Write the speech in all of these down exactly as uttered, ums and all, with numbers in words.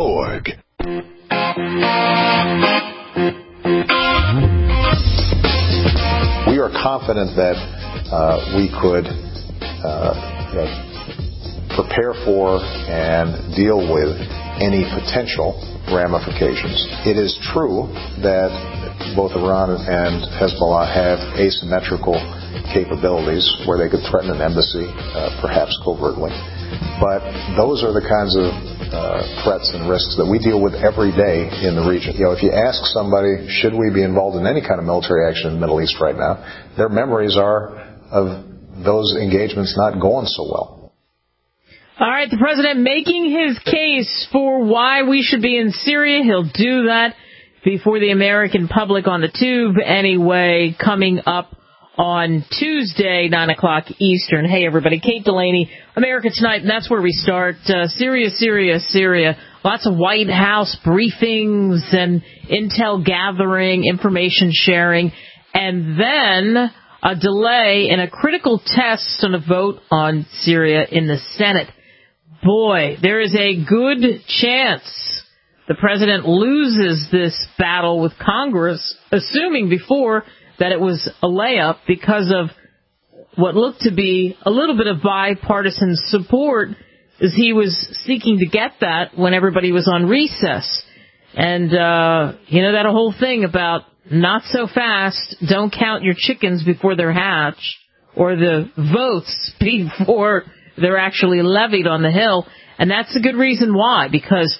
org. We are confident that uh, we could uh, you know, prepare for and deal with any potential ramifications. It is true that both Iran and Hezbollah have asymmetrical capabilities where they could threaten an embassy, uh, perhaps covertly. But those are the kinds of uh, threats and risks that we deal with every day in the region. You know, if you ask somebody, should we be involved in any kind of military action in the Middle East right now, their memories are of those engagements not going so well. All right, the president making his case for why we should be in Syria. He'll do that before the American public on the tube anyway, coming up on Tuesday, nine o'clock Eastern. Hey, everybody, Kate Delaney, America Tonight, and that's where we start. Uh, Syria, Syria, Syria. Lots of White House briefings and intel gathering, information sharing, and then a delay in a critical test on a vote on Syria in the Senate. Boy, there is a good chance the president loses this battle with Congress, assuming before that it was a layup because of what looked to be a little bit of bipartisan support, as he was seeking to get that when everybody was on recess. And, uh, you know, that whole thing about not so fast, don't count your chickens before they're hatched, or the votes before they're actually levied on the Hill. And that's a good reason why, because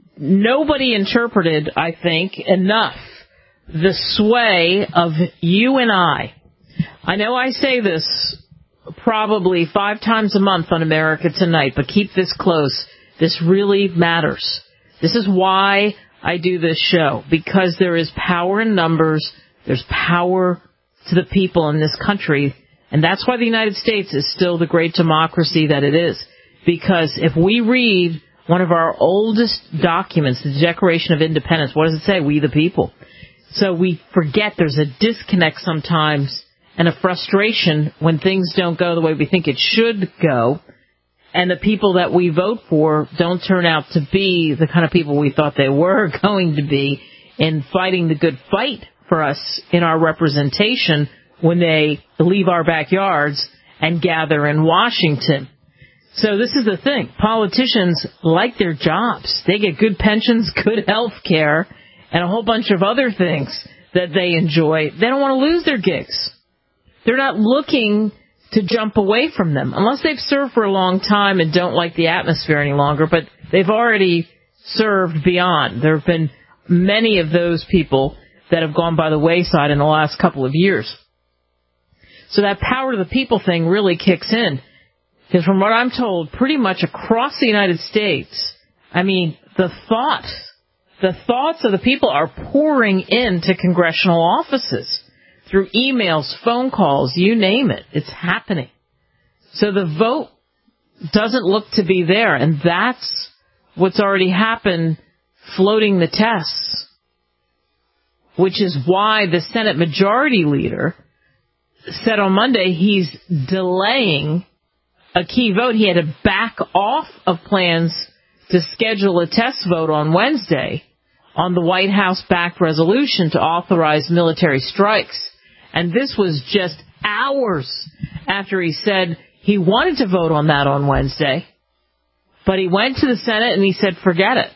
nobody interpreted, I think, enough the sway of you and I. I know I say this probably five times a month on America Tonight, but keep this close. This really matters. This is why I do this show, because there is power in numbers. There's power to the people in this country, and that's why the United States is still the great democracy that it is. Because if we read one of our oldest documents, the Declaration of Independence, what does it say? We the people. So we forget there's a disconnect sometimes and a frustration when things don't go the way we think it should go, and the people that we vote for don't turn out to be the kind of people we thought they were going to be in fighting the good fight for us in our representation when they leave our backyards and gather in Washington. So this is the thing. Politicians like their jobs. They get good pensions, good health care, and a whole bunch of other things that they enjoy. They don't want to lose their gigs. They're not looking to jump away from them, unless they've served for a long time and don't like the atmosphere any longer, but they've already served beyond. There have been many of those people that have gone by the wayside in the last couple of years. So that power to the people thing really kicks in, because from what I'm told, pretty much across the United States, I mean, the thought The thoughts of the people are pouring into congressional offices through emails, phone calls, you name it. It's happening. So the vote doesn't look to be there, and that's what's already happened, floating the tests, which is why the Senate Majority Leader said on Monday he's delaying a key vote. He had to back off of plans to schedule a test vote on Wednesday on the White House-backed resolution to authorize military strikes. And this was just hours after he said he wanted to vote on that on Wednesday, but he went to the Senate and he said, forget it.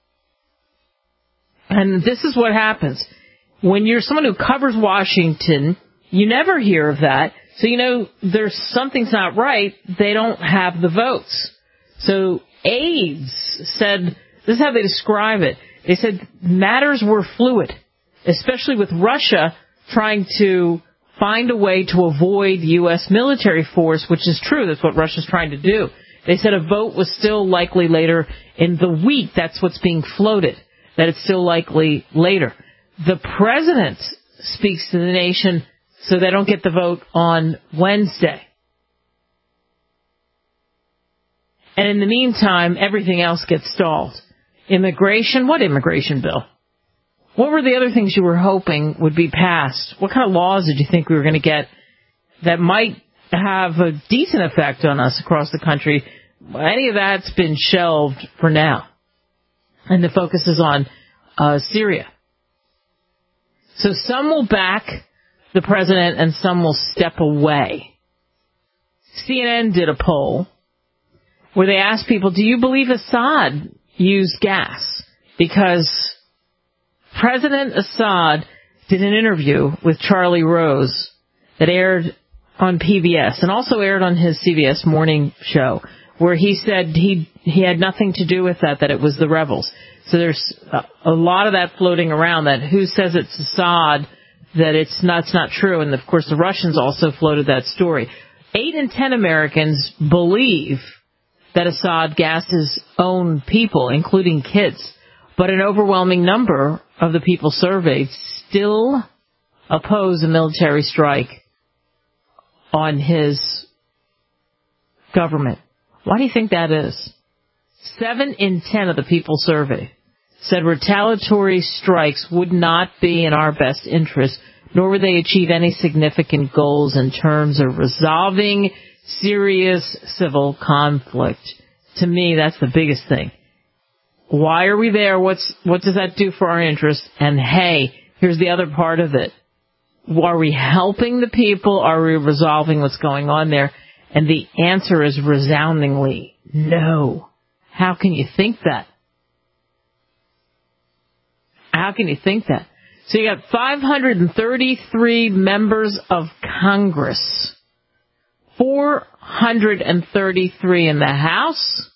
And this is what happens. When you're someone who covers Washington, you never hear of that. So, you know, there's something's not right. They don't have the votes. So aides said, this is how they describe it. They said matters were fluid, especially with Russia trying to find a way to avoid U S military force, which is true. That's what Russia's trying to do. They said a vote was still likely later in the week. That's what's being floated, that it's still likely later. The president speaks to the nation so they don't get the vote on Wednesday. And in the meantime, everything else gets stalled. Immigration, what immigration bill? What were the other things you were hoping would be passed? What kind of laws did you think we were going to get that might have a decent effect on us across the country? Any of that's been shelved for now. And the focus is on uh, Syria. So some will back the president and some will step away. C N N did a poll where they asked people, do you believe Assad used gas? Because President Assad did an interview with Charlie Rose that aired on P B S and also aired on his C B S morning show, where he said he he had nothing to do with that, that it was the rebels. So there's a, a lot of that floating around, that who says it's Assad, that it's not, it's not true. And, of course, the Russians also floated that story. Eight in ten Americans believe that Assad gassed his own people, including kids. But an overwhelming number of the people surveyed still oppose a military strike on his government. Why do you think that is? Seven in ten of the people surveyed said retaliatory strikes would not be in our best interest, nor would they achieve any significant goals in terms of resolving serious civil conflict. To me, that's the biggest thing. Why are we there? What's, what does that do for our interests? And hey, here's the other part of it. Are we helping the people? Are we resolving what's going on there? And the answer is resoundingly no. How can you think that? How can you think that? So you got five hundred thirty-three members of Congress, four hundred thirty-three in the House,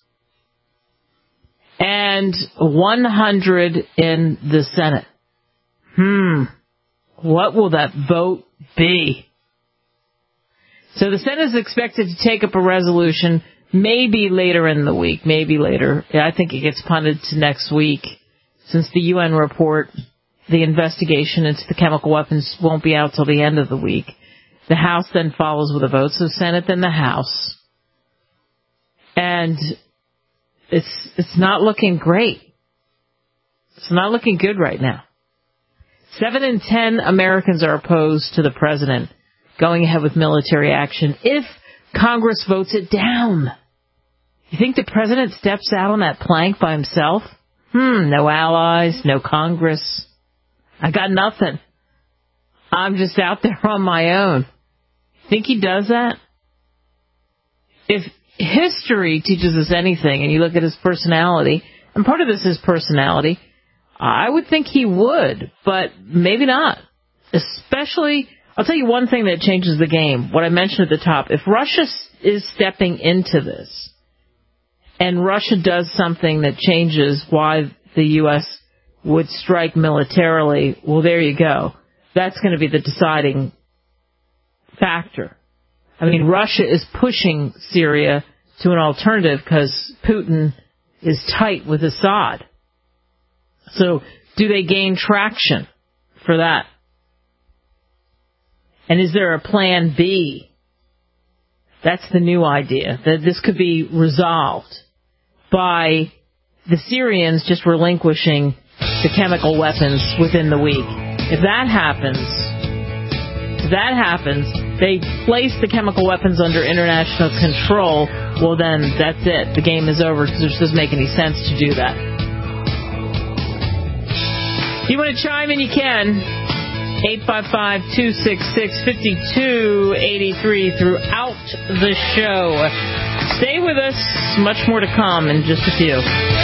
and one hundred in the Senate. Hmm. What will that vote be? So the Senate is expected to take up a resolution maybe later in the week, maybe later. I think it gets punted to next week, since the U N report, the investigation into the chemical weapons, won't be out till the end of the week. The House then follows with a vote, so Senate then the House. And it's it's not looking great. It's not looking good right now. Seven in ten Americans are opposed to the president going ahead with military action if Congress votes it down. You think the president steps out on that plank by himself? Hmm, no allies, no Congress. I got nothing. I'm just out there on my own. Think he does that? If history teaches us anything, and you look at his personality, and part of this is personality, I would think he would, but maybe not. Especially, I'll tell you one thing that changes the game, what I mentioned at the top. If Russia is stepping into this, and Russia does something that changes why the U S would strike militarily, well, there you go. That's going to be the deciding factor. I mean, Russia is pushing Syria to an alternative because Putin is tight with Assad. So do they gain traction for that? And is there a plan B? That's the new idea, that this could be resolved by the Syrians just relinquishing the chemical weapons within the week. If that happens, if that happens, they place the chemical weapons under international control, well then, that's it. The game is over, because it just doesn't make any sense to do that. If you want to chime in, you can. eight five five, two six six, five two eight three throughout the show. Stay with us. Much more to come in just a few.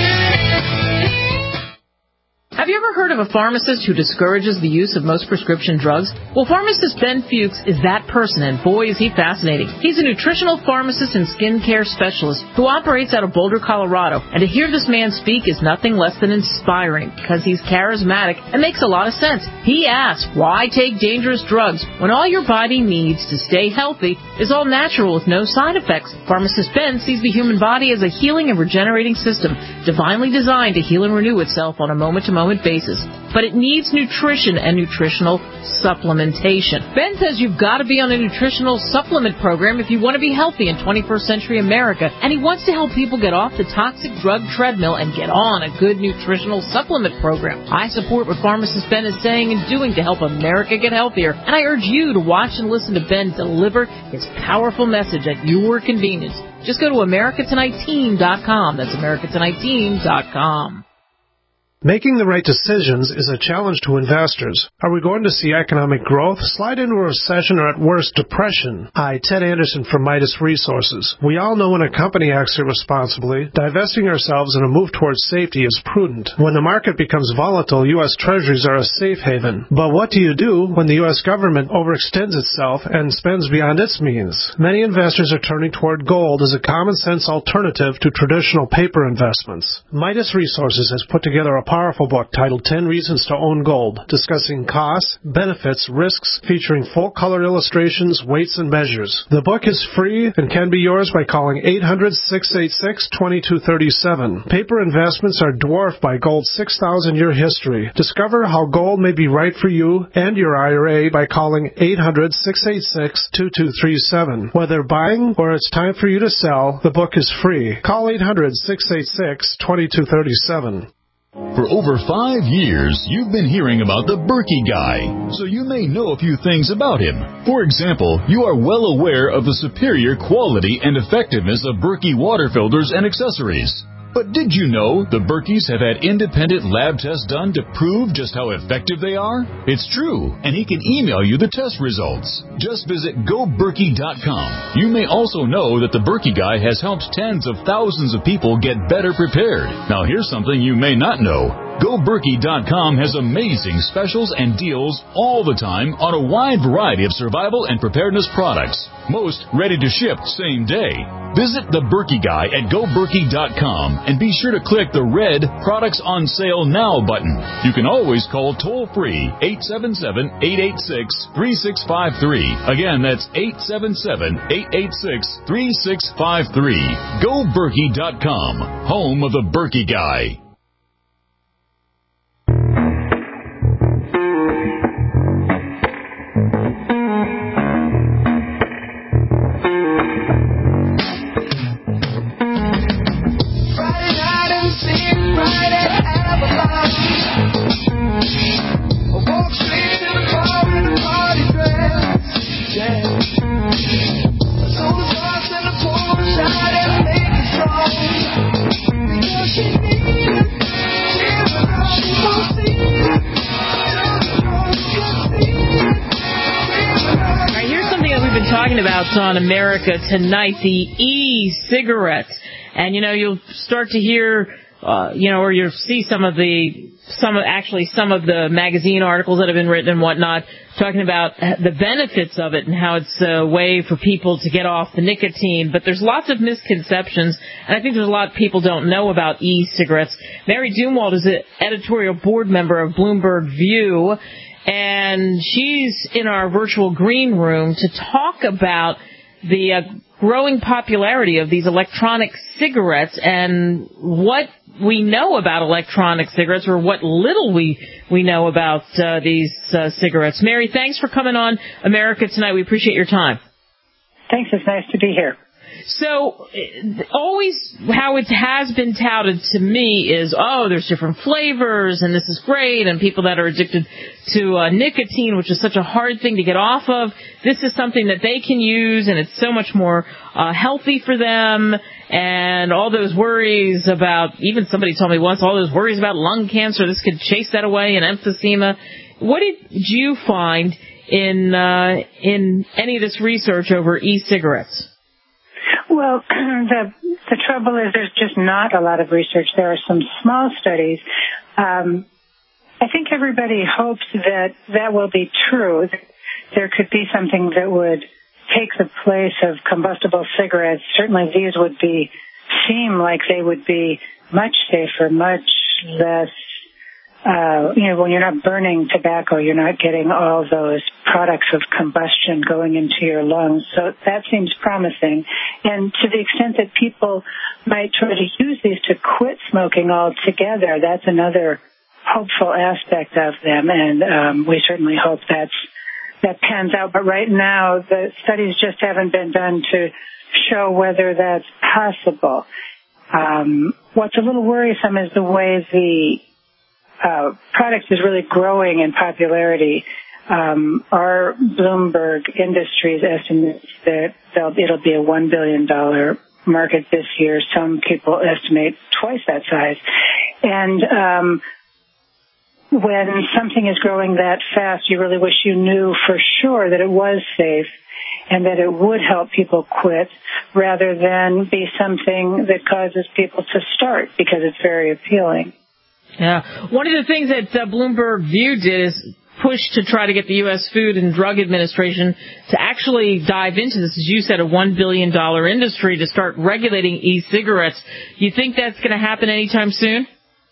Have you ever heard of a pharmacist who discourages the use of most prescription drugs? Well, pharmacist Ben Fuchs is that person, and boy, is he fascinating. He's a nutritional pharmacist and skincare specialist who operates out of Boulder, Colorado. And to hear this man speak is nothing less than inspiring, because he's charismatic and makes a lot of sense. He asks, why take dangerous drugs when all your body needs to stay healthy is all natural with no side effects? Pharmacist Ben sees the human body as a healing and regenerating system, divinely designed to heal and renew itself on a moment-to-moment basis, but it needs nutrition and nutritional supplementation. Ben says you've got to be on a nutritional supplement program if you want to be healthy in twenty-first century America, and he wants to help people get off the toxic drug treadmill and get on a good nutritional supplement program. I support what pharmacist Ben is saying and doing to help America get healthier, and I urge you to watch and listen to Ben deliver his powerful message at your convenience. Just go to America Tonight Team dot com. That's America Tonight Team dot com. Making the right decisions is a challenge to investors. Are we going to see economic growth, slide into a recession, or at worst, depression? Hi, Ted Anderson from Midas Resources. We all know when a company acts irresponsibly, divesting ourselves in a move towards safety is prudent. When the market becomes volatile, U S Treasuries are a safe haven. But what do you do when the U S government overextends itself and spends beyond its means? Many investors are turning toward gold as a common-sense alternative to traditional paper investments. Midas Resources has put together a powerful book titled ten Reasons to Own Gold, discussing costs, benefits, risks, featuring full-color illustrations, weights, and measures. The book is free and can be yours by calling eight hundred, six eight six, two two three seven. Paper investments are dwarfed by gold's six thousand year history. Discover how gold may be right for you and your I R A by calling eight hundred, six eight six, two two three seven. Whether buying or it's time for you to sell, the book is free. Call eight hundred, six eight six, two two three seven. For over five years, you've been hearing about the Berkey Guy, so you may know a few things about him. For example, you are well aware of the superior quality and effectiveness of Berkey water filters and accessories. But did you know the Berkeys have had independent lab tests done to prove just how effective they are? It's true, and he can email you the test results. Just visit go berkey dot com. You may also know that the Berkey Guy has helped tens of thousands of people get better prepared. Now here's something you may not know. go berkey dot com has amazing specials and deals all the time on a wide variety of survival and preparedness products, most ready to ship same day. Visit the Berkey Guy at go berkey dot com and be sure to click the red Products on Sale Now button. You can always call toll-free eight seven seven, eight eight six, three six five three. Again, that's eight seven seven, eight eight six, three six five three. go berkey dot com, home of the Berkey Guy. About on America Tonight, the e-cigarettes. And, you know, you'll start to hear, uh, you know, or you'll see some of the, some of, actually some of the magazine articles that have been written and whatnot, talking about the benefits of it and how it's a way for people to get off the nicotine. But there's lots of misconceptions, and I think there's a lot of people don't know about e-cigarettes. Mary Dumwalt is an editorial board member of Bloomberg View, and she's in our virtual green room to talk about the uh, growing popularity of these electronic cigarettes and what we know about electronic cigarettes, or what little we we know about uh, these uh, cigarettes. Mary, thanks for coming on America Tonight. We appreciate your time. Thanks. It's nice to be here. So, always how it has been touted to me is, oh, there's different flavors, and this is great, and people that are addicted to uh, nicotine, which is such a hard thing to get off of, this is something that they can use, and it's so much more uh, healthy for them, and all those worries about, even somebody told me once, all those worries about lung cancer, this could chase that away, and emphysema. What did you find in uh, in any of this research over e-cigarettes? Well, the the trouble is there's just not a lot of research. There are some small studies. Um, I think everybody hopes that that will be true. There could be something that would take the place of combustible cigarettes. Certainly these would be, seem like they would be much safer, much less, uh, you know, when you're not burning tobacco, you're not getting all those products of combustion going into your lungs. So that seems promising. And to the extent that people might try to use these to quit smoking altogether, that's another hopeful aspect of them. And um, we certainly hope that's, that pans out. But right now, the studies just haven't been done to show whether that's possible. Um, what's a little worrisome is the way the uh, product is really growing in popularity. Um, our Bloomberg Industries estimates that it'll be a one billion dollars market this year. Some people estimate twice that size. And um, when something is growing that fast, you really wish you knew for sure that it was safe and that it would help people quit rather than be something that causes people to start because it's very appealing. Yeah. One of the things that uh, Bloomberg View did is push to try to get the U S Food and Drug Administration to actually dive into this, as you said, a one billion dollars industry to start regulating e-cigarettes. You think that's going to happen anytime soon?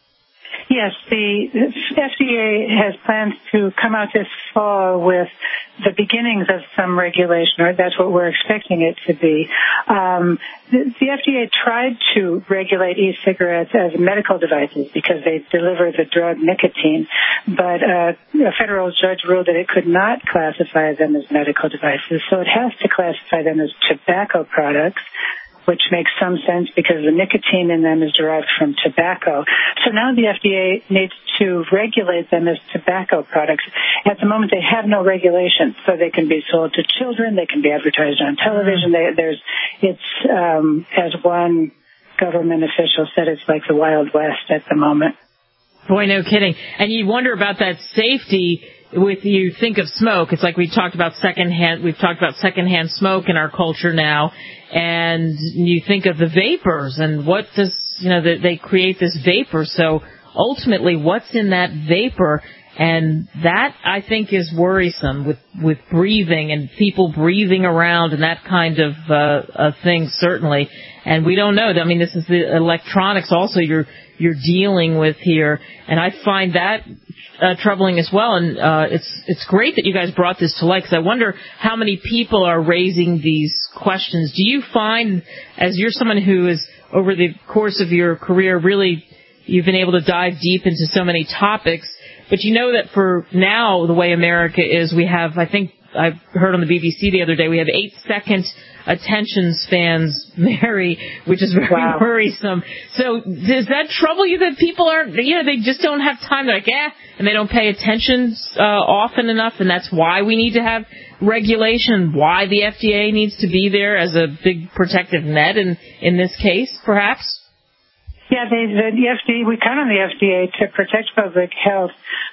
Yes, the F D A has plans to come out this fall with the beginnings of some regulation, or that's what we're expecting it to be. Um, the, the F D A tried to regulate e-cigarettes as medical devices because they deliver the drug nicotine, but uh, a federal judge ruled that it could not classify them as medical devices, so it has to classify them as tobacco products, which makes some sense because the nicotine in them is derived from tobacco. So now the F D A needs to regulate them as tobacco products. At the moment, they have no regulation, so they can be sold to children, they can be advertised on television. They, there's, it's, um, as one government official said, it's like the Wild West at the moment. Boy, no kidding. And you wonder about that safety. With you think of smoke, it's like we talked about secondhand. We've talked about secondhand smoke in our culture now, and you think of the vapors and what does you know they, they create this vapor. So ultimately, what's in that vapor? And that I think is worrisome with with breathing and people breathing around and that kind of uh, of thing certainly. And we don't know. I mean, this is the electronics also you're you're dealing with here, and I find that uh, troubling as well. And uh, it's it's great that you guys brought this to light because I wonder how many people are raising these questions. Do you find, as you're someone who is over the course of your career really you've been able to dive deep into so many topics, but you know that for now the way America is, we have I think I heard on the B B C the other day we have eight second attention spans, Mary, which is very wow. worrisome. So does that trouble you that people aren't, you know, they just don't have time? They're like, eh, and they don't pay attention uh, often enough, and that's why we need to have regulation, why the F D A needs to be there as a big protective net in, in this case, perhaps? Yeah, they, the, the F D A, we count on the F D A to protect public health,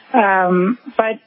um, but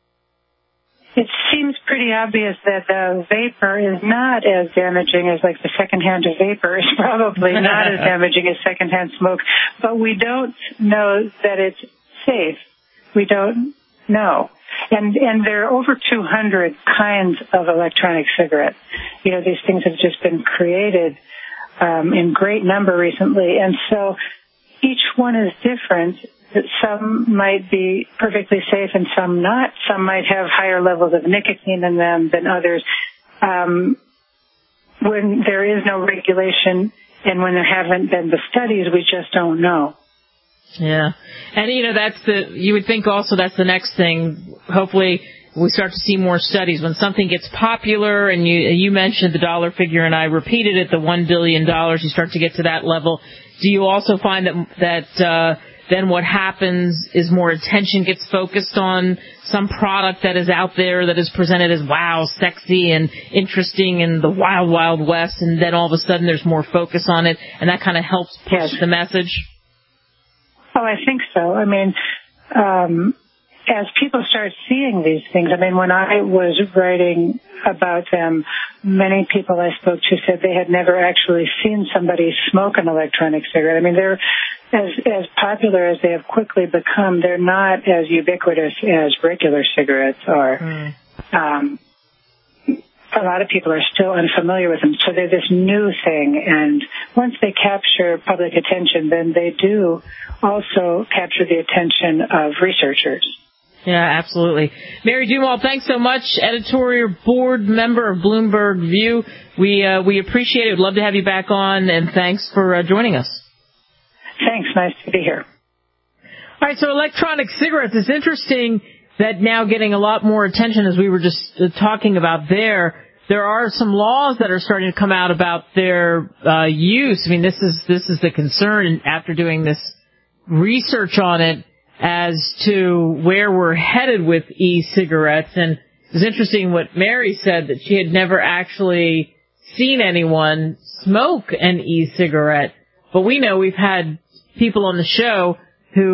it seems pretty obvious that the vapor is not as damaging as, like, the secondhand vapor is probably not as damaging as secondhand smoke, but we don't know that it's safe. We don't know. And and there are over two hundred kinds of electronic cigarettes. You know, these things have just been created um, in great number recently, and so each one is different. Some might be perfectly safe and some not. Some might have higher levels of nicotine in them than others. Um, when there is no regulation and when there haven't been the studies, we just don't know. Yeah. And, you know, that's the, you would think also that's the next thing. Hopefully we start to see more studies. When something gets popular, and you you mentioned the dollar figure, and I repeated it, the one billion dollars, you start to get to that level. Do you also find that, that, uh, then what happens is more attention gets focused on some product that is out there that is presented as, wow, sexy and interesting in the wild, wild west, and then all of a sudden there's more focus on it, and that kind of helps push yes. the message? Oh, I think so. I mean, um, as people start seeing these things, I mean, when I was writing about them, many people I spoke to said they had never actually seen somebody smoke an electronic cigarette. I mean, they're as as popular as they have quickly become. They're not as ubiquitous as regular cigarettes are. Mm. Um, a lot of people are still unfamiliar with them, so they're this new thing. And once they capture public attention, then they do also capture the attention of researchers. Yeah, absolutely. Mary Dumalt, thanks so much, editorial board member of Bloomberg View. We uh, we appreciate it. We'd love to have you back on, and thanks for uh, joining us. Thanks. Nice to be here. All right, so electronic cigarettes. It's interesting that now getting a lot more attention, as we were just uh, talking about there. There are some laws that are starting to come out about their uh, use. I mean, this is this is the concern after doing this research on it as to where we're headed with e-cigarettes. And it was interesting what Mary said, that she had never actually seen anyone smoke an e-cigarette. But we know we've had people on the show who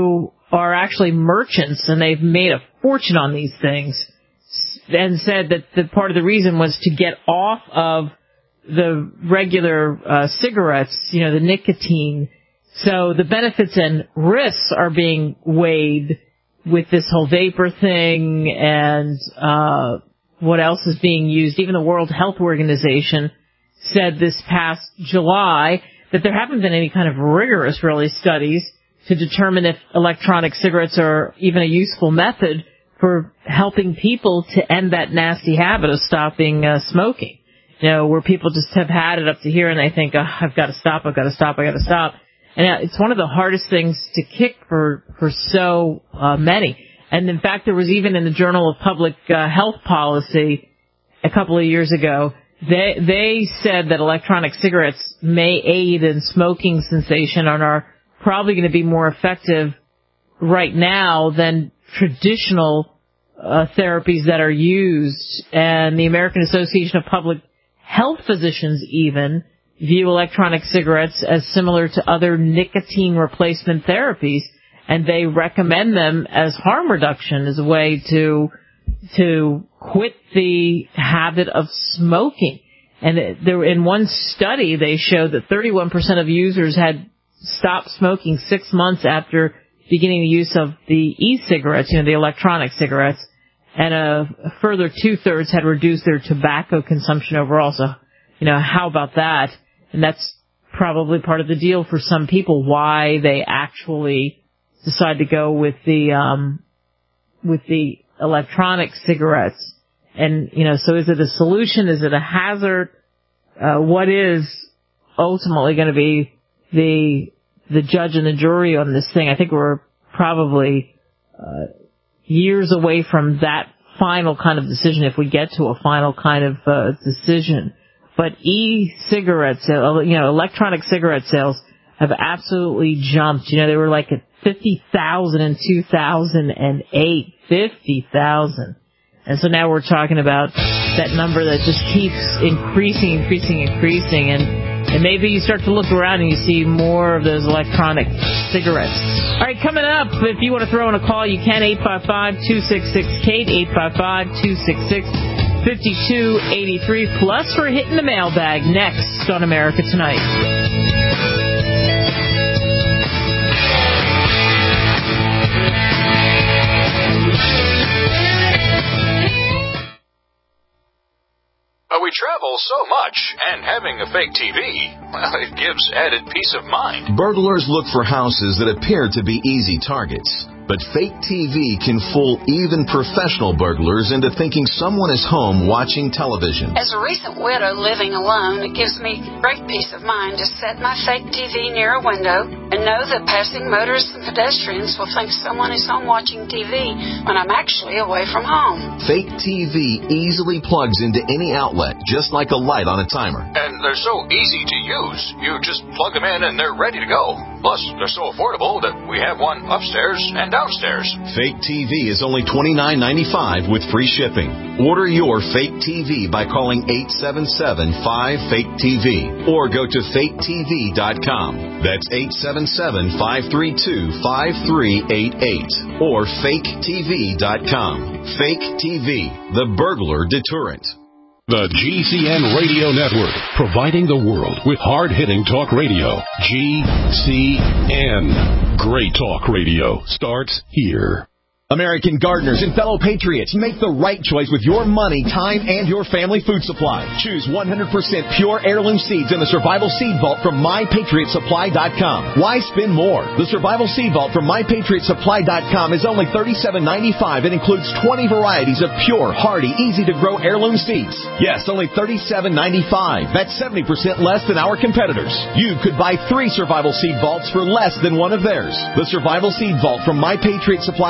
are actually merchants, and they've made a fortune on these things, and said that the part of the reason was to get off of the regular uh, cigarettes, you know, the nicotine. So the benefits and risks are being weighed with this whole vapor thing, and uh what else is being used. Even the World Health Organization said this past July that there haven't been any kind of rigorous, really, studies to determine if electronic cigarettes are even a useful method for helping people to end that nasty habit of stopping uh, smoking. You know, where people just have had it up to here and they think, oh, I've got to stop, I've got to stop, I've got to stop. And it's one of the hardest things to kick for, for so uh, many. And in fact, there was even in the Journal of Public uh, Health Policy a couple of years ago, they they said that electronic cigarettes may aid in smoking cessation and are probably going to be more effective right now than traditional uh, therapies that are used. And the American Association of Public Health Physicians even view electronic cigarettes as similar to other nicotine replacement therapies. And they recommend them as harm reduction as a way to to quit the habit of smoking. And it, there, in one study, they showed that thirty-one percent of users had stopped smoking six months after beginning the use of the e-cigarettes, you know, the electronic cigarettes, and a, a further two-thirds had reduced their tobacco consumption overall. So, you know, how about that? And that's probably part of the deal for some people, why they actually decide to go with the um with the electronic cigarettes. And, you know, so is it a solution? Is it a hazard? Uh, what is ultimately going to be the the judge and the jury on this thing? I think we're probably uh, years away from that final kind of decision, if we get to a final kind of uh, decision. But e-cigarettes, uh, you know, electronic cigarette sales have absolutely jumped. You know, they were like at fifty thousand in two thousand eight. fifty thousand. And so now we're talking about that number that just keeps increasing, increasing, increasing. And, and maybe you start to look around and you see more of those electronic cigarettes. All right, coming up, if you want to throw in a call, you can, eight five five, two six six, Kate, eight five five, two six six, five two eight three. Plus, we're hitting the mailbag next on America Tonight. We travel so much, and having a fake T V, well, it gives added peace of mind. Burglars look for houses that appear to be easy targets. But fake T V can fool even professional burglars into thinking someone is home watching television. As a recent widow living alone, it gives me great peace of mind to set my fake T V near a window and know that passing motorists and pedestrians will think someone is home watching T V when I'm actually away from home. Fake T V easily plugs into any outlet, just like a light on a timer. And they're so easy to use. You just plug them in and they're ready to go. Plus, they're so affordable that we have one upstairs and downstairs. Fake T V is only twenty-nine ninety-five with free shipping. Order your fake T V by calling eight seven seven, five, fake T V or go to fake T V dot com. That's eight seven seven, five three two, five three eight eight or fake T V dot com. Fake T V, the burglar deterrent. The G C N Radio Network, providing the world with hard-hitting talk radio. G C N. Great talk radio starts here. American gardeners and fellow patriots, make the right choice with your money, time, and your family food supply. Choose one hundred percent pure heirloom seeds in the Survival Seed Vault from my patriot supply dot com. Why spend more? The Survival Seed Vault from my patriot supply dot com is only thirty-seven ninety-five and includes twenty varieties of pure, hardy, easy-to-grow heirloom seeds. Yes, only thirty-seven ninety-five. That's seventy percent less than our competitors. You could buy three Survival Seed Vaults for less than one of theirs. The Survival Seed Vault from my patriot supply dot com.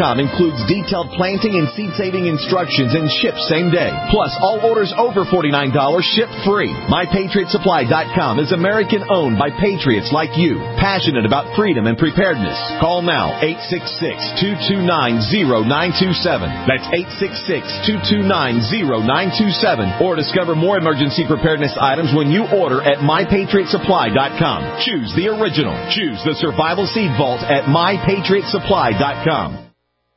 com includes detailed planting and seed-saving instructions and ships same day. Plus, all orders over forty-nine dollars ship free. My Patriot Supply dot com is American-owned by patriots like you, passionate about freedom and preparedness. Call now, eight six six, two two nine, zero nine two seven. That's eight six six, two two nine, zero nine two seven. Or discover more emergency preparedness items when you order at My Patriot Supply dot com. Choose the original. Choose the Survival Seed Vault at My Patriot Supply dot com.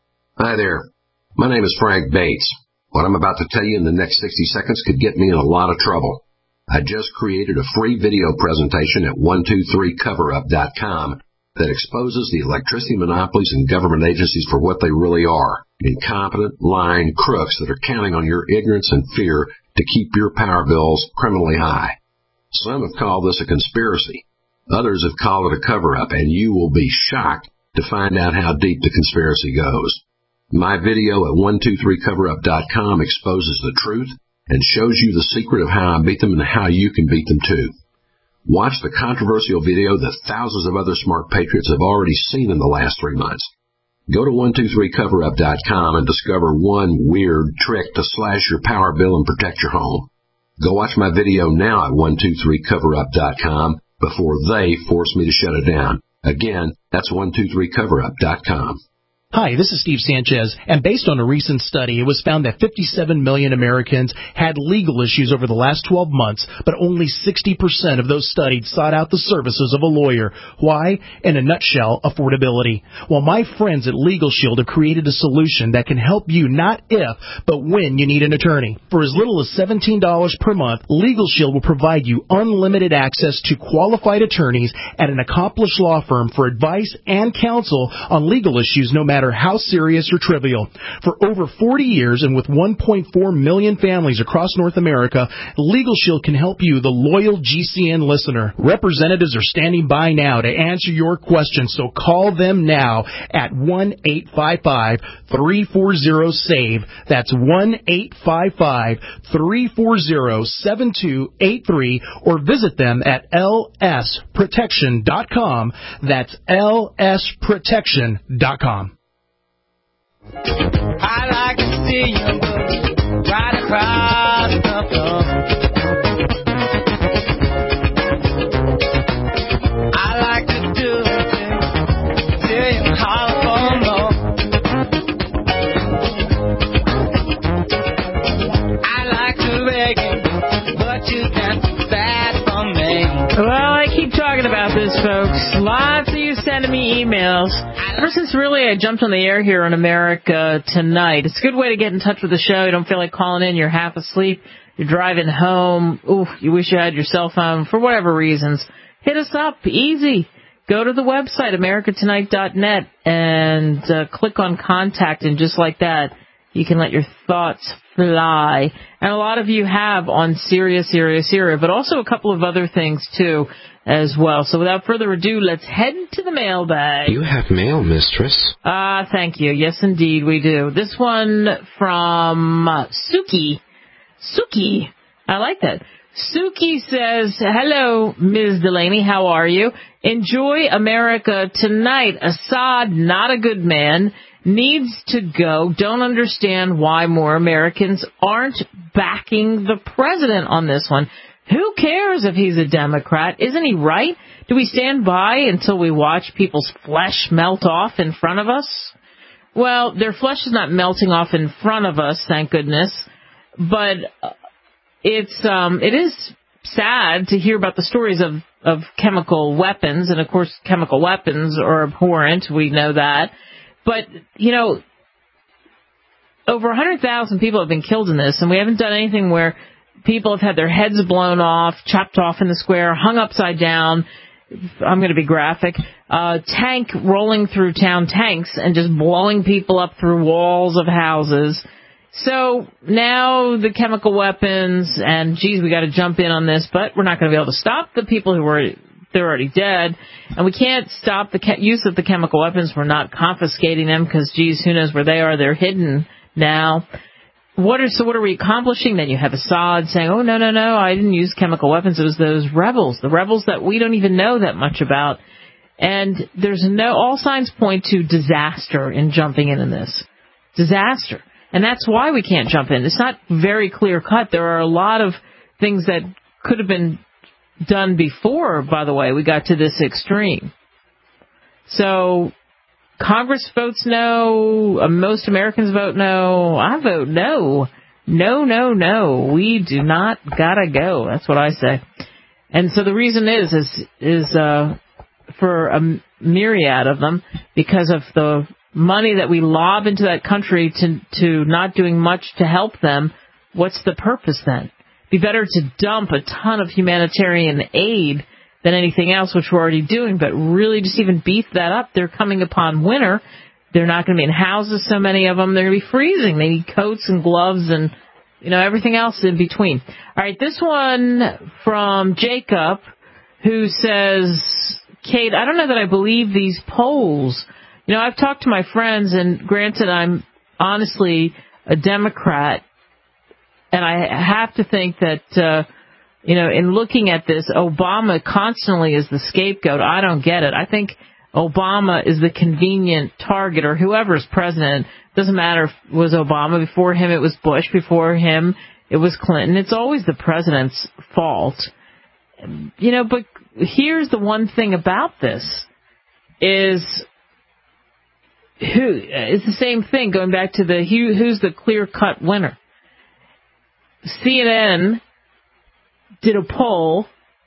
Hi there. My name is Frank Bates. What I'm about to tell you in the next sixty seconds could get me in a lot of trouble. I just created a free video presentation at one two three cover up dot com that exposes the electricity monopolies and government agencies for what they really are. Incompetent, lying crooks that are counting on your ignorance and fear to keep your power bills criminally high. Some have called this a conspiracy. Others have called it a cover-up, and you will be shocked to find out how deep the conspiracy goes. My video at one two three cover up dot com exposes the truth and shows you the secret of how I beat them and how you can beat them too. Watch the controversial video that thousands of other smart patriots have already seen in the last three months. Go to one two three cover up dot com and discover one weird trick to slash your power bill and protect your home. Go watch my video now at one two three cover up dot com before they force me to shut it down. Again, that's one two three cover up dot com. Hi, this is Steve Sanchez, and based on a recent study, it was found that fifty-seven million Americans had legal issues over the last twelve months, but only sixty percent of those studied sought out the services of a lawyer. Why? In a nutshell, affordability. Well, my friends at Legal Shield have created a solution that can help you not if, but when you need an attorney. For as little as seventeen dollars per month, Legal Shield will provide you unlimited access to qualified attorneys at an accomplished law firm for advice and counsel on legal issues no matter how serious or trivial. For over forty years and with one point four million families across North America, Legal Shield can help you, the loyal G C N listener. Representatives are standing by now to answer your questions, so call them now at one eight five five, three four zero, SAVE. That's one eight five five, three four zero, seven two eight three, or visit them at L S protection dot com. That's L S protection dot com. I like to see you move right across the floor. I like to do it till you call for more. I like to beg you, but you got too fast for me. Well, I keep talking about this, folks. Lots of you sending me emails. Ever since really I jumped on the air here on America Tonight, it's a good way to get in touch with the show. You don't feel like calling in, you're half asleep, you're driving home, ooh, you wish you had your cell phone for whatever reasons. Hit us up, easy. Go to the website, america tonight dot net, and uh, click on contact, and just like that, you can let your thoughts fly. And a lot of you have on Syria, Syria, Syria, but also a couple of other things, too, as well. So without further ado, let's head to the mailbag. You have mail, mistress. Ah, uh, thank you. Yes, indeed, we do. This one from uh, Suki. Suki. I like that. Suki says, hello, Miz Delaney. How are you? Enjoy America Tonight. Assad, not a good man, needs to go. Don't understand why more Americans aren't backing the president on this one. Who cares if he's a Democrat? Isn't he right? Do we stand by until we watch people's flesh melt off in front of us? Well, their flesh is not melting off in front of us, thank goodness. But it's um, it is sad to hear about the stories of, of chemical weapons. And, of course, chemical weapons are abhorrent. We know that. But, you know, over one hundred thousand people have been killed in this, and we haven't done anything where people have had their heads blown off, chopped off in the square, hung upside down. I'm going to be graphic. Uh, tank rolling through town, tanks, and just blowing people up through walls of houses. So now the chemical weapons, and geez, we got to jump in on this, but we're not going to be able to stop the people who are they're already dead, and we can't stop the ke- use of the chemical weapons. We're not confiscating them because, geez, who knows where they are? They're hidden now. What are so? What are we accomplishing? Then you have Assad saying, "Oh no, no, no! I didn't use chemical weapons. It was those rebels, the rebels that we don't even know that much about." And there's no, all signs point to disaster in jumping in in this. Disaster. And that's why we can't jump in. It's not very clear cut. There are a lot of things that could have been done before, by the way, we got to this extreme. So Congress votes no. Uh, most Americans vote no. I vote no. No, no, no. We do not gotta go. That's what I say. And so the reason is, is, is, uh, for a myriad of them, because of the money that we lob into that country to, to not doing much to help them. What's the purpose then? Be better to dump a ton of humanitarian aid than anything else, which we're already doing, but really just even beef that up. They're coming upon winter. They're not going to be in houses, so many of them. They're going to be freezing. They need coats and gloves and, you know, everything else in between. All right, this one from Jacob, who says, Kate, I don't know that I believe these polls. You know, I've talked to my friends, and granted, I'm honestly a Democrat, and I have to think that, uh, you know, in looking at this, Obama constantly is the scapegoat. I don't get it. I think Obama is the convenient target, or whoever's president. Doesn't matter if it was Obama. Before him, it was Bush. Before him, it was Clinton. It's always the president's fault. You know, but here's the one thing about this is who it's the same thing, going back to the who, who's the clear-cut winner. C N N did a poll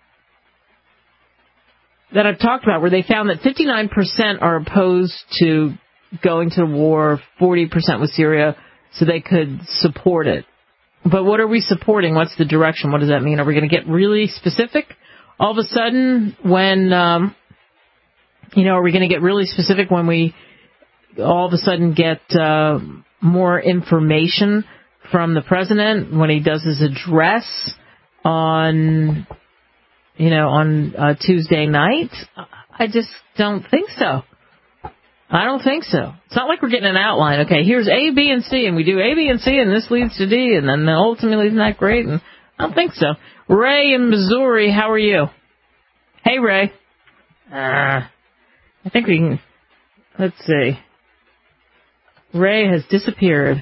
that I've talked about where they found that fifty-nine percent are opposed to going to war, forty percent with Syria, so they could support it. But what are we supporting? What's the direction? What does that mean? Are we going to get really specific all of a sudden when, um, you know, are we going to get really specific when we all of a sudden get uh, more information from the president when he does his address on, you know, on uh, Tuesday night? I just don't think so. I don't think so. It's not like we're getting an outline. Okay, here's A, B, and C, and we do A, B, and C, and this leads to D, and then ultimately isn't that great? And I don't think so. Ray in Missouri, how are you? Hey, Ray. Uh, I think we can, let's see. Ray has disappeared.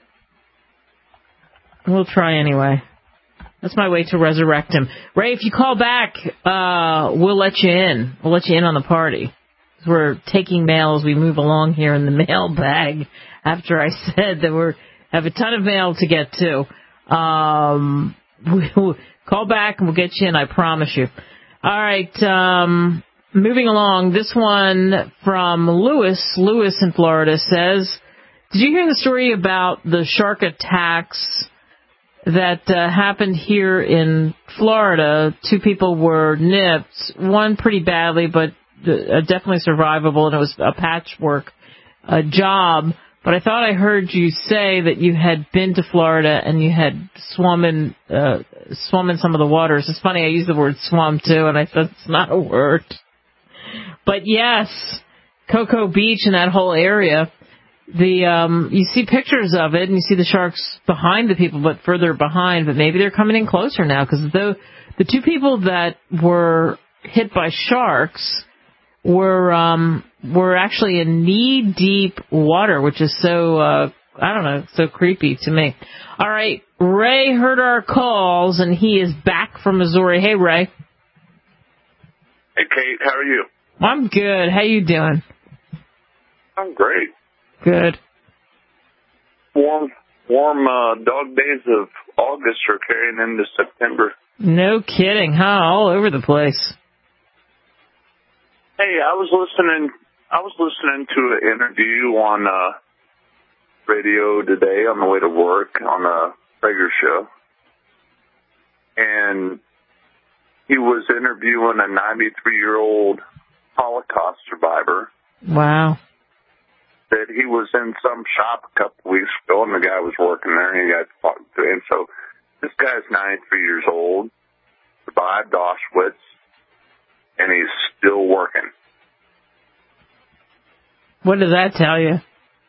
We'll try anyway. That's my way to resurrect him. Ray, if you call back, uh, we'll let you in. We'll let you in on the party. We're taking mail as we move along here in the mail bag after I said that we have a ton of mail to get to. Um, we'll call back and we'll get you in, I promise you. All right, um, moving along. This one from Lewis. Lewis in Florida says, did you hear the story about the shark attacks that uh, happened here in Florida? Two people were nipped, one pretty badly, but uh, definitely survivable, and it was a patchwork uh, job. But I thought I heard you say that you had been to Florida and you had swum in, uh, swum in some of the waters. It's funny, I use the word swum too, and I thought it's not a word. But yes, Cocoa Beach and that whole area, the um, you see pictures of it, and you see the sharks behind the people, but further behind. But maybe they're coming in closer now, because the the two people that were hit by sharks were um, were actually in knee-deep water, which is so, uh, I don't know, so creepy to me. All right, Ray heard our calls, and he is back from Missouri. Hey, Ray. Hey, Kate, how are you? I'm good. How you doing? I'm great. Good. Warm, warm uh, dog days of August are carrying into September. No kidding, huh? All over the place. Hey, I was listening. I was listening to an interview on uh, radio today on the way to work on a Prager show, and he was interviewing a ninety-three-year-old Holocaust survivor. Wow. That he was in some shop a couple of weeks ago, and the guy was working there, and he got talking to him. So this guy's ninety-three years old, survived Auschwitz, and he's still working. What does that tell you?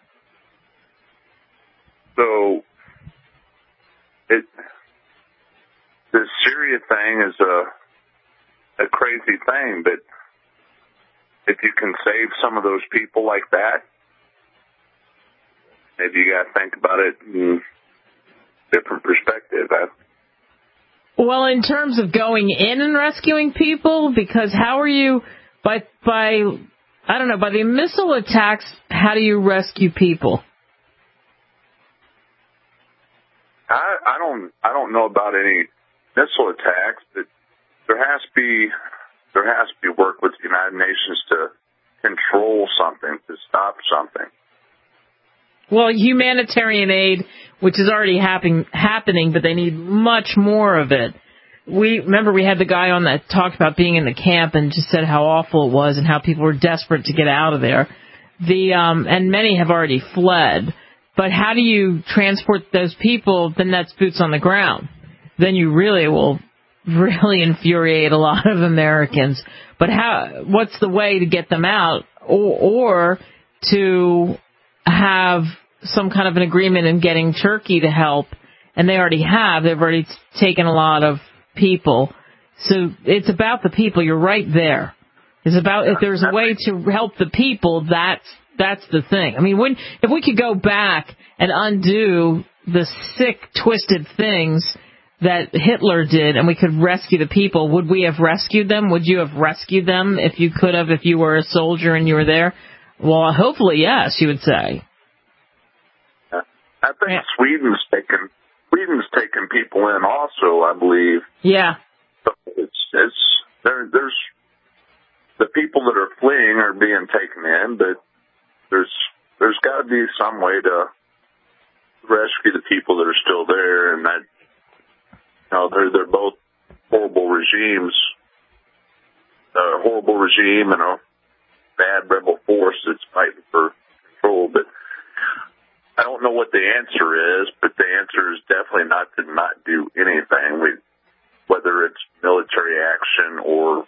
So it the Syria thing is a a crazy thing, but if you can save some of those people like that, maybe you got to think about it in a different perspective. I, Well, in terms of going in and rescuing people, because how are you, by, by, I don't know, by the missile attacks, how do you rescue people? I, I don't, I don't know about any missile attacks, but there has to be, there has to be work with the United Nations to control something, to stop something. Well, humanitarian aid, which is already happen, happening, but they need much more of it. We remember we had the guy on that talked about being in the camp and just said how awful it was and how people were desperate to get out of there. The um, and many have already fled. But how do you transport those people? Then that's boots on the ground. Then you really will really infuriate a lot of Americans. But how? What's the way to get them out, or, or to have some kind of an agreement in getting Turkey to help? And they already have. They've already t- taken a lot of people. So it's about the people. You're right there. It's about if there's a way to help the people, that's that's the thing. I mean, when if we could go back and undo the sick, twisted things that Hitler did and we could rescue the people, would we have rescued them? Would you have rescued them if you could have, if you were a soldier and you were there? Well, hopefully, yes, you would say. I think yeah. Sweden's taken Sweden's taken people in also, I believe. Yeah. So it's it's there. There's the people that are fleeing are being taken in, but there's there's got to be some way to rescue the people that are still there, and that you know they're they're both horrible regimes, a horrible regime and a bad rebel force that's fighting for control, but. I don't know what the answer is, but the answer is definitely not to not do anything, we, whether it's military action or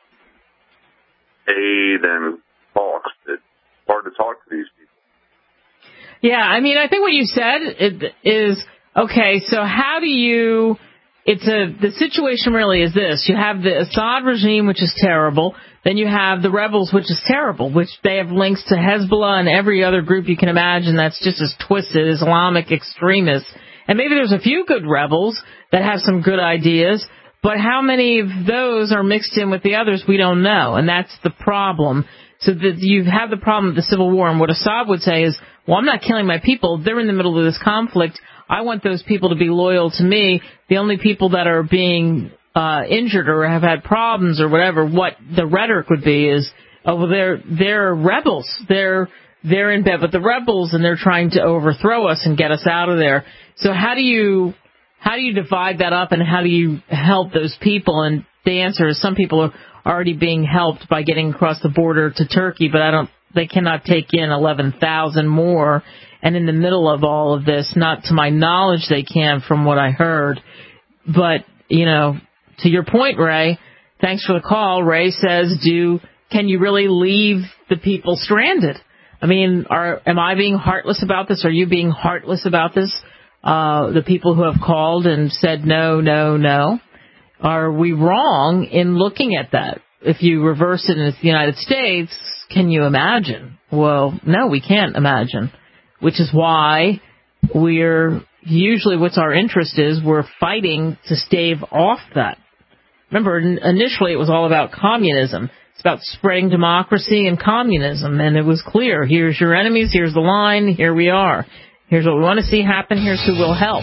aid and talks. It's hard to talk to these people. Yeah, I mean, I think what you said is, okay, so how do you, it's a, the situation really is this. You have the Assad regime, which is terrible. Then you have the rebels, which is terrible, which they have links to Hezbollah and every other group you can imagine that's just as twisted, Islamic extremists. And maybe there's a few good rebels that have some good ideas, but how many of those are mixed in with the others, we don't know. And that's the problem. So that you have the problem of the civil war. And what Assad would say is, well, I'm not killing my people. They're in the middle of this conflict. I want those people to be loyal to me. The only people that are being uh injured or have had problems or whatever, what the rhetoric would be is, oh, well, they're they're rebels. They're they're in bed with the rebels and they're trying to overthrow us and get us out of there. So how do you how do you divide that up and how do you help those people? And the answer is some people are already being helped by getting across the border to Turkey, but I don't they cannot take in eleven thousand more. And in the middle of all of this, not to my knowledge they can from what I heard. But, you know, to your point, Ray, thanks for the call. Ray says, "Do can you really leave the people stranded?" I mean, are am I being heartless about this? Are you being heartless about this? Uh, the people who have called and said no, no, no. Are we wrong in looking at that? If you reverse it in the United States, can you imagine? Well, no, we can't imagine, which is why we're usually what's our interest is we're fighting to stave off that. Remember, initially it was all about communism. It's about spreading democracy and communism, and it was clear. Here's your enemies, here's the line, here we are. Here's what we want to see happen, here's who will help.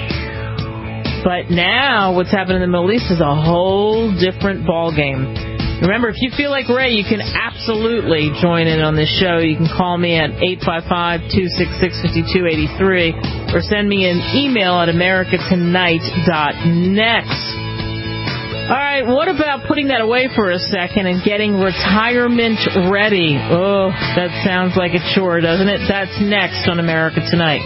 But now what's happening in the Middle East is a whole different ballgame. Remember, if you feel like Ray, you can absolutely join in on this show. You can call me at eight five five, two six six, five two eight three or send me an email at america tonight dot net. All right, what about putting that away for a second and getting retirement ready? Oh, that sounds like a chore, doesn't it? That's next on America Tonight. I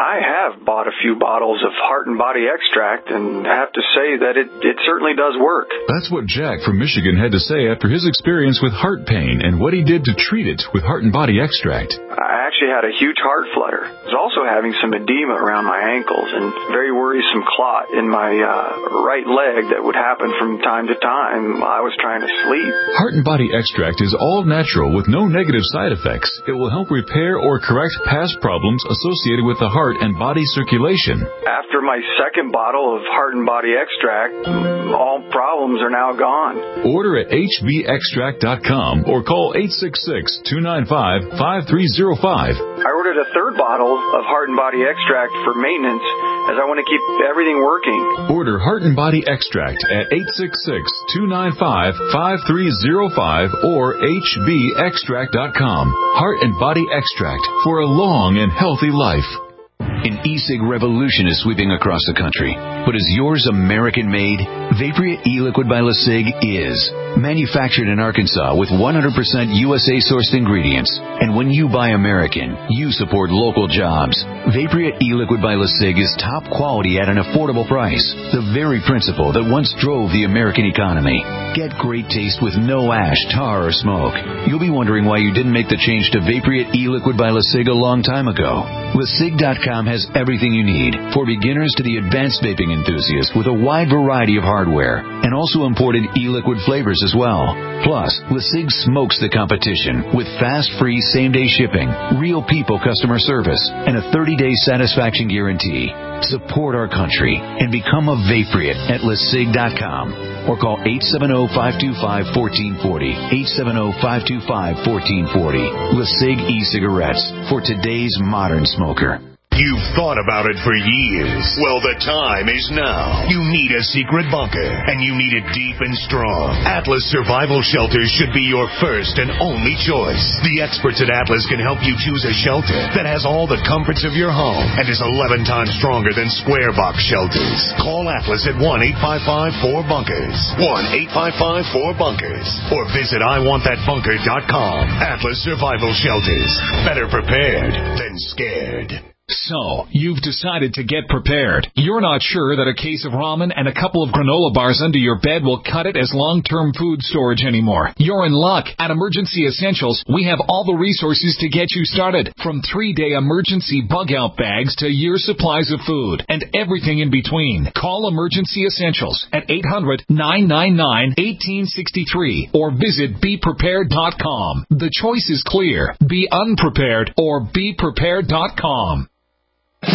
I have bought a few bottles of Heart and Body Extract and have to say that it, it certainly does work. That's what Jack from Michigan had to say after his experience with heart pain and what he did to treat it with Heart and Body Extract. I actually had a huge heart flutter. I was also having some edema around my ankles and very worrisome clot in my uh, right leg that would happen from time to time while I was trying to sleep. Heart and Body Extract is all natural with no negative side effects. It will help repair or correct past problems associated with the heart and body circulation. After my second bottle of Heart and Body Extract, all problems are now gone. Order at H B extract dot com or call eight six six, two nine five, five three zero five. I ordered a third bottle of Heart and Body Extract for maintenance as I want to keep everything working. Order Heart and Body Extract at eight six six, two nine five, five three zero five or H B extract dot com. Heart and Body Extract for a long and healthy life. An e-cig revolution is sweeping across the country. But is yours American-made? Vaporia e-liquid by LeSig is. Manufactured in Arkansas with one hundred percent U S A-sourced ingredients. And when you buy American, you support local jobs. Vaporia e-liquid by LeSig is top quality at an affordable price. The very principle that once drove the American economy. Get great taste with no ash, tar, or smoke. You'll be wondering why you didn't make the change to Vaporia e-liquid by LeSig a long time ago. LeSig dot com has everything you need, for beginners to the advanced vaping enthusiast, with a wide variety of hardware, and also imported e-liquid flavors as well. Plus, LeSig smokes the competition with fast, free, same-day shipping, real people customer service, and a thirty-day satisfaction guarantee. Support our country and become a Vaporeate at LeSig dot com or call eight seven zero, five two five, one four four zero, eight seven zero, five two five, one four four zero. LeSig e-cigarettes for today's modern smoker. You've thought about it for years. Well, the time is now. You need a secret bunker, and you need it deep and strong. Atlas Survival Shelters should be your first and only choice. The experts at Atlas can help you choose a shelter that has all the comforts of your home and is eleven times stronger than square box shelters. Call Atlas at one eight five five, four bunkers. one eight five five, four bunkers. Or visit I want that bunker dot com. Atlas Survival Shelters. Better prepared than scared. So, you've decided to get prepared. You're not sure that a case of ramen and a couple of granola bars under your bed will cut it as long-term food storage anymore. You're in luck. At Emergency Essentials, we have all the resources to get you started. From three-day emergency bug-out bags to year supplies of food and everything in between. Call Emergency Essentials at eight hundred, nine nine nine, one eight six three or visit be prepared dot com. The choice is clear. Be unprepared or be prepared dot com. All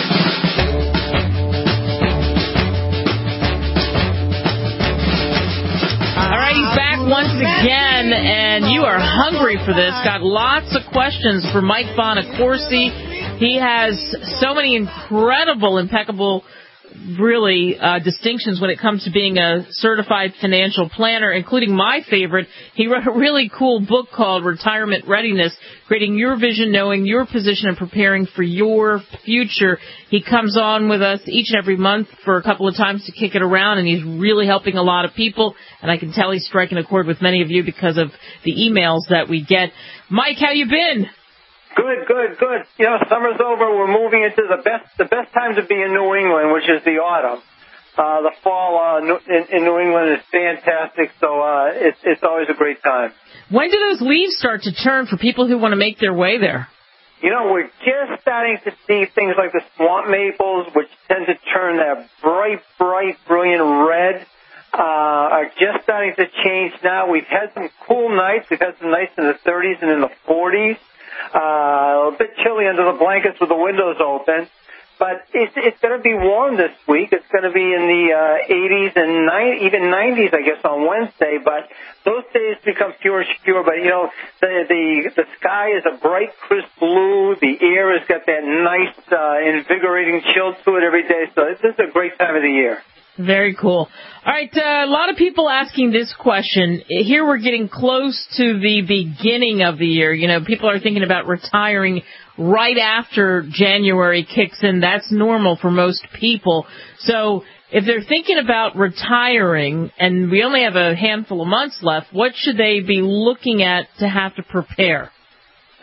right, he's back once again, and you are hungry for this. Got lots of questions for Mike Bonacorsi. He has so many incredible, impeccable, really uh, distinctions when it comes to being a certified financial planner, including my favorite. He wrote a really cool book called Retirement Readiness, creating your vision, knowing your position, and preparing for your future. He comes on with us each and every month for a couple of times to kick it around, and he's really helping a lot of people, and I can tell he's striking a chord with many of you because of the emails that we get. Mike, how you been? Good, good, good. You know, summer's over. We're moving into the best the best time to be in New England, which is the autumn. Uh, the fall uh, in, in New England is fantastic, so uh, it's it's always a great time. When do those leaves start to turn for people who want to make their way there? You know, we're just starting to see things like the swamp maples, which tend to turn that bright, bright, brilliant red, uh, are just starting to change now. We've had some cool nights. We've had some nights in the thirties and in the forties. Uh, a bit chilly under the blankets with the windows open, but it's, it's going to be warm this week. It's going to be in the uh, eighties and nine, even nineties, I guess, on Wednesday. But those days become fewer and fewer. But you know, the the the sky is a bright, crisp blue. The air has got that nice, uh, invigorating chill to it every day. So this is a great time of the year. Very cool. All right, uh, a lot of people asking this question. Here we're getting close to the beginning of the year. You know, people are thinking about retiring right after January kicks in. That's normal for most people. So if they're thinking about retiring and we only have a handful of months left, what should they be looking at to have to prepare? Yeah.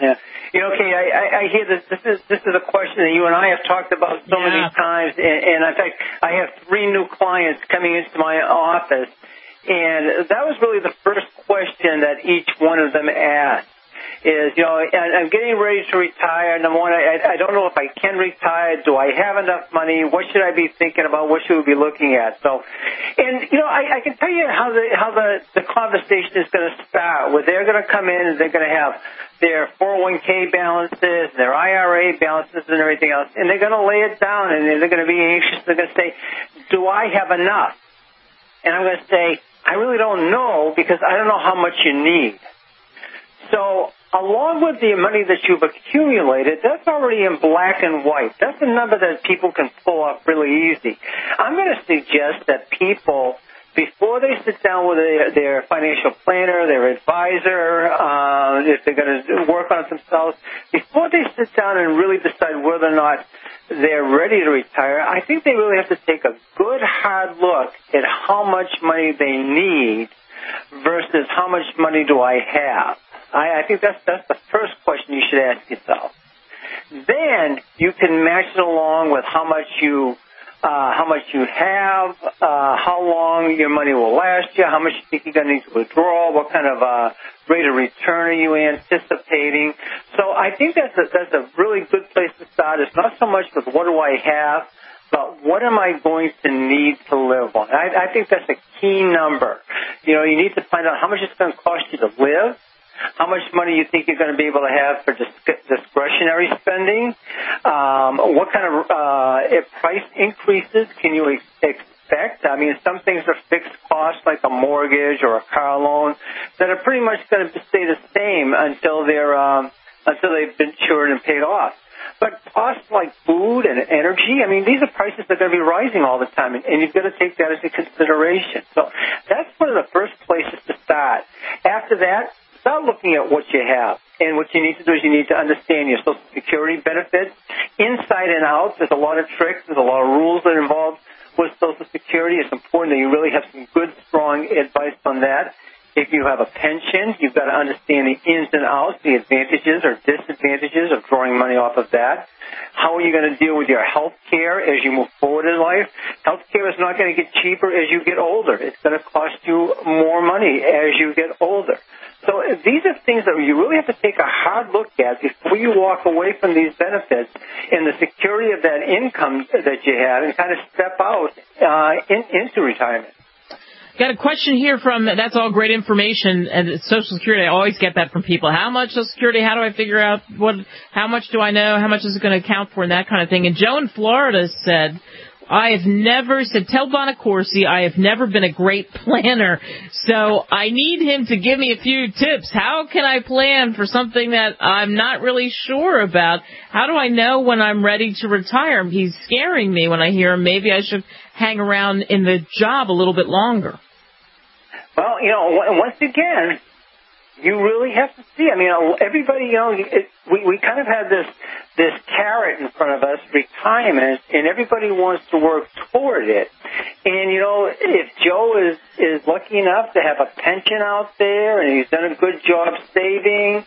You know, Kate, I, I, I hear this. This is this is a question that you and I have talked about so yeah. many times, and, and in fact, I have three new clients coming into my office, and that was really the first question that each one of them asked. Is, you know, I'm getting ready to retire. Number one, I, I don't know if I can retire. Do I have enough money? What should I be thinking about? What should we be looking at? So, and, you know, I, I can tell you how the, how the, the conversation is going to start, where they're going to come in and they're going to have their four oh one k balances, their I R A balances and everything else, and they're going to lay it down and they're going to be anxious. They're going to say, do I have enough? And I'm going to say, I really don't know because I don't know how much you need. So, along with the money that you've accumulated, that's already in black and white. That's a number that people can pull up really easy. I'm going to suggest that people, before they sit down with their, their financial planner, their advisor, uh, if they're going to work on it themselves, before they sit down and really decide whether or not they're ready to retire, I think they really have to take a good hard look at how much money they need versus how much money do I have. I, I think that's that's the first question you should ask yourself. Then you can match it along with how much you uh, how much you have, uh, how long your money will last you, how much you think you're going to need to withdraw, what kind of uh, rate of return are you anticipating. So I think that's a, that's a really good place to start. It's not so much with what do I have, but what am I going to need to live on? I, I think that's a key number. You know, you need to find out how much it's going to cost you to live, how much money you think you're going to be able to have for dis- discretionary spending, um, what kind of uh, price increases can you ex- expect? I mean, some things are fixed costs like a mortgage or a car loan that are pretty much going to stay the same until they're um, until they've been matured and paid off. But costs like food and energy, I mean, these are prices that are going to be rising all the time, and, and you've got to take that into consideration. So that's one of the first places to start. After that, start looking at what you have. And what you need to do is you need to understand your Social Security benefits inside and out. There's a lot of tricks. There's a lot of rules that are involved with Social Security. It's important that you really have some good, strong advice on that. If you have a pension, you've got to understand the ins and outs, the advantages or disadvantages of drawing money off of that. How are you going to deal with your health care as you move forward in life? Health care is not going to get cheaper as you get older. It's going to cost you more money as you get older. So these are things that you really have to take a hard look at before you walk away from these benefits and the security of that income that you have and kind of step out uh, in, into retirement. Got a question here from, that's all great information, and Social Security, I always get that from people. How much Social Security, how do I figure out what, how much do I know, how much is it going to account for, and that kind of thing. And Joe in Florida said, I have never, said, tell Bonacorsi, I have never been a great planner, so I need him to give me a few tips. How can I plan for something that I'm not really sure about? How do I know when I'm ready to retire? He's scaring me when I hear him. Maybe I should hang around in the job a little bit longer. Well, you know, once again, you really have to see. I mean, everybody, you know, it, we, we kind of have this this carrot in front of us, retirement, and everybody wants to work toward it. And, you know, if Joe is, is lucky enough to have a pension out there and he's done a good job saving,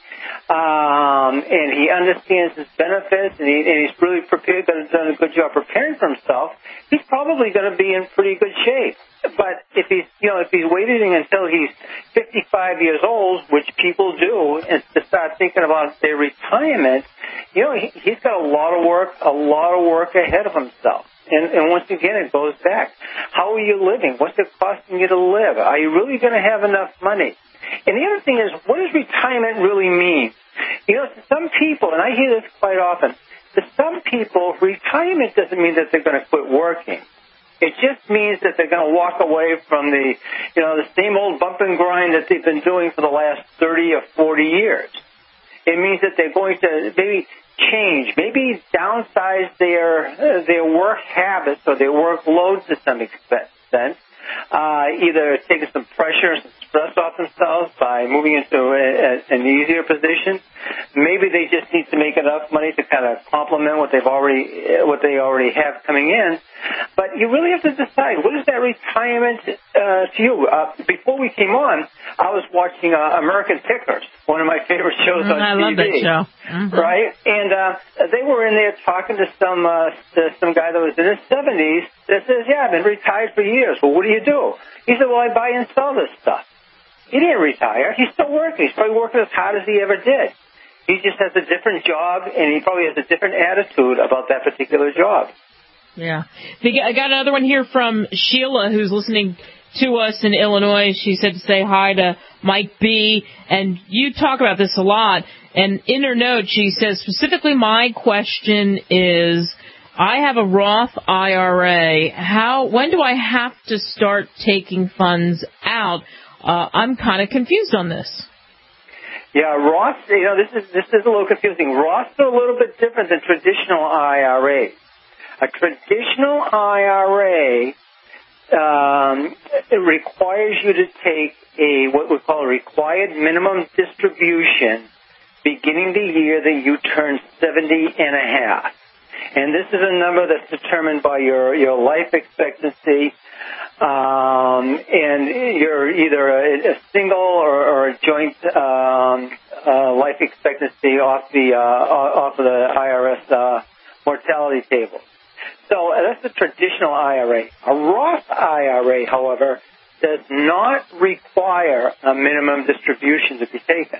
um, and he understands his benefits and, he, and he's really prepared, done a good job preparing for himself, he's probably going to be in pretty good shape. But if he's, you know, if he's waiting until he's fifty-five years old, which people do, and to start thinking about their retirement, you know, he, he's got a lot of work, a lot of work ahead of himself. And, and once again, it goes back. How are you living? What's it costing you to live? Are you really going to have enough money? And the other thing is, what does retirement really mean? You know, to some people, and I hear this quite often, to some people, retirement doesn't mean that they're going to quit working. It just means that they're going to walk away from the, you know, the same old bump and grind that they've been doing for the last thirty or forty years. It means that they're going to maybe change, maybe downsize their uh, their work habits or their workload to some extent. Uh, either taking some pressure and some stress off themselves by moving into a, a, an easier position. Maybe they just need to make enough money to kind of complement what they've already what they already have coming in. But you really have to decide, what does that retirement uh, to you. Uh, before we came on, I was watching uh, American Pickers, one of my favorite shows mm, on I T V. I love that show. Mm-hmm. Right? And uh, they were in there talking to some uh, to some guy that was in his seventies that says, yeah, I've been retired for years. Well, what do you do? He said, well, I buy and sell this stuff. He didn't retire. He's still working. He's probably working as hard as he ever did. He just has a different job, and he probably has a different attitude about that particular job. Yeah. I got another one here from Sheila, who's listening to us in Illinois. She said to say hi to Mike B. And you talk about this a lot. And in her note, she says, specifically, my question is, I have a Roth I R A. How, when do I have to start taking funds out? Uh, I'm kind of confused on this. Yeah, Roth, you know, this is, this is a little confusing. Roths are a little bit different than traditional I R As. A traditional I R A Um, it requires you to take a what we call a required minimum distribution beginning the year that you turn seventy and a half. And this is a number that's determined by your, your life expectancy, um, and you're either a, a single or, or a joint um, uh, life expectancy off the uh, off of the I R S uh, mortality table. So uh, that's the traditional I R A. A Roth I R A, however, does not require a minimum distribution to be taken.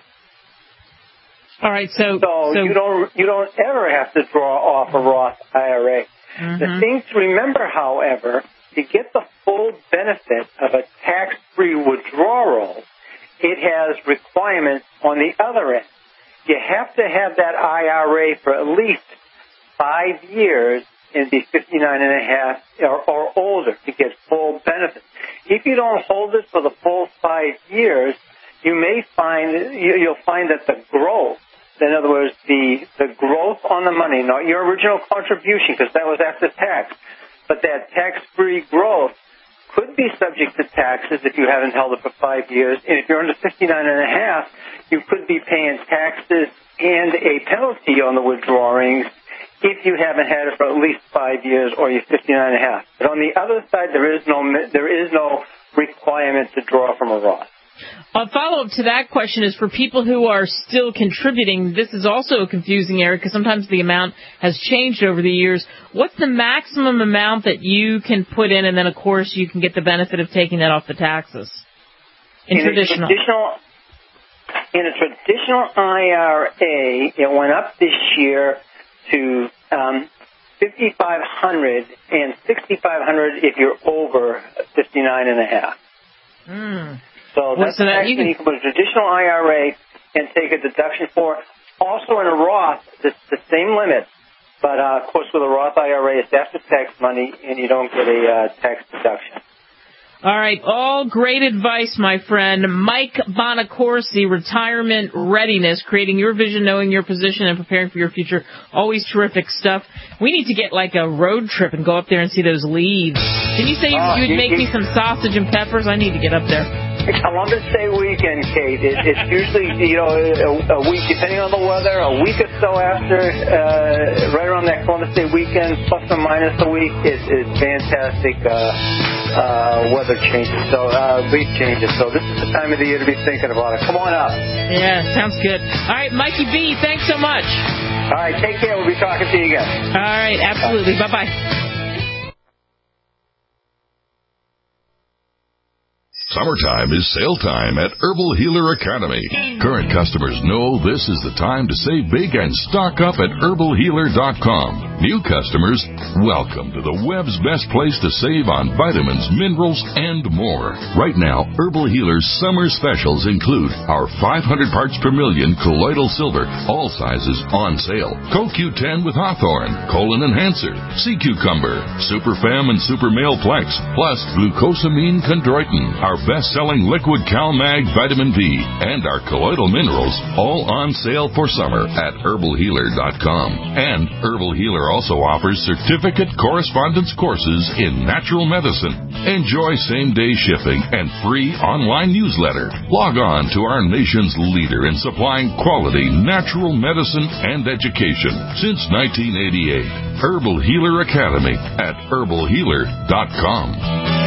All right, so, so, so you don't you don't ever have to draw off a Roth I R A. Mm-hmm. The thing to remember, however, to get the full benefit of a tax-free withdrawal, it has requirements on the other end. You have to have that I R A for at least five years and be fifty-nine and a half or, or older to get full benefit. If you don't hold it for the full five years, you may find you'll find that the growth, in other words, the the growth on the money, not your original contribution, because that was after tax, but that tax-free growth could be subject to taxes if you haven't held it for five years. And if you're under fifty-nine and a half, you could be paying taxes and a penalty on the withdrawings if you haven't had it for at least five years or you're fifty-nine and a half. But on the other side, there is no there is no requirement to draw from a Roth. A follow-up to that question is for people who are still contributing. This is also a confusing area because sometimes the amount has changed over the years. What's the maximum amount that you can put in, and then, of course, you can get the benefit of taking that off the taxes? In, in traditional. traditional. In a traditional I R A, it went up this year to um, fifty-five hundred dollars and sixty-five hundred dollars if you're over fifty-nine and a half. Mm. So that's well, so that you, can, you can put a traditional I R A and take a deduction for. Also in a Roth, it's the same limit, but uh, of course with a Roth I R A, it's after tax money and you don't get a uh, tax deduction. All right, all great advice, my friend. Mike Bonacorsi, Retirement Readiness, creating your vision, knowing your position, and preparing for your future. Always terrific stuff. We need to get like a road trip and go up there and see those leaves. Did you say you, uh, you'd make me some sausage and peppers? I need to get up there. Columbus Day weekend, Kate. It, it's usually, you know, a, a week, depending on the weather, a week or so after, uh, right around that Columbus Day weekend, plus or minus a week, it, it's fantastic uh, uh, weather changes, so uh, leaf changes. So this is the time of the year to be thinking about it. Come on up. Yeah, sounds good. All right, Mikey B, thanks so much. All right, take care. We'll be talking to you again. All right, absolutely. Bye. Bye-bye. Summertime is sale time at Herbal Healer Academy. Current customers know this is the time to save big and stock up at herbal healer dot com. New customers, welcome to the web's best place to save on vitamins, minerals, and more. Right now, Herbal Healer's summer specials include our five hundred parts per million colloidal silver, all sizes on sale, Co Q ten with Hawthorne, Colon Enhancer, Sea Cucumber, Super Fem and Super Male Plex, plus Glucosamine Chondroitin, our best-selling liquid CalMag Vitamin B, and our colloidal minerals, all on sale for summer at herbal healer dot com. And Herbal Healer also offers certificate correspondence courses in natural medicine. Enjoy same-day shipping and free online newsletter. Log on to our nation's leader in supplying quality natural medicine and education since nineteen eighty-eight. Herbal Healer Academy at herbal healer dot com.